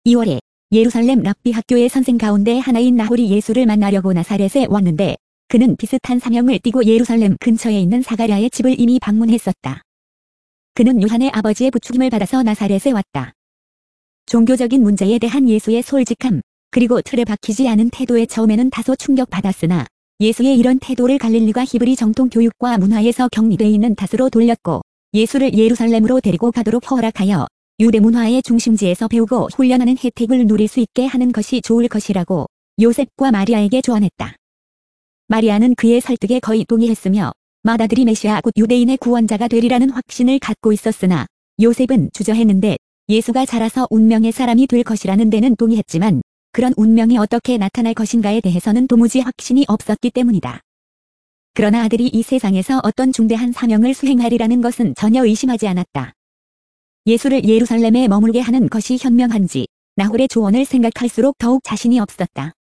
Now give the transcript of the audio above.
2월에 예루살렘 랍비 학교의 선생 가운데 하나인 나홀이 예수를 만나려고 나사렛에 왔는데 그는 비슷한 사명을 띠고 예루살렘 근처에 있는 사가랴의 집을 이미 방문했었다. 그는 요한의 아버지의 부추김을 받아서 나사렛에 왔다. 종교적인 문제에 대한 예수의 솔직함, 그리고 틀에 박히지 않은 태도에 처음에는 다소 충격받았으나 예수의 이런 태도를 갈릴리가 히브리 정통 교육과 문화에서 격리되어 있는 탓으로 돌렸고 예수를 예루살렘으로 데리고 가도록 허락하여 유대 문화의 중심지에서 배우고 훈련하는 혜택을 누릴 수 있게 하는 것이 좋을 것이라고 요셉과 마리아에게 조언했다. 마리아는 그의 설득에 거의 동의했으며 맏아들이 메시아 곧 유대인의 구원자가 되리라는 확신을 갖고 있었으나 요셉은 주저했는데 예수가 자라서 운명의 사람이 될 것이라는 데는 동의했지만 그런 운명이 어떻게 나타날 것인가에 대해서는 도무지 확신이 없었기 때문이다. 그러나 아들이 이 세상에서 어떤 중대한 사명을 수행하리라는 것은 전혀 의심하지 않았다. 예수를 예루살렘에 머물게 하는 것이 현명한지 나홀의 조언을 생각할수록 더욱 자신이 없었다.